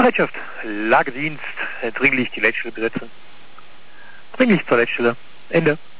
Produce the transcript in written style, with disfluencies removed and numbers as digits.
Bereitschaft, Lagedienst, dringlich die Leitstelle besetzen. Dringlich zur Leitstelle. Ende.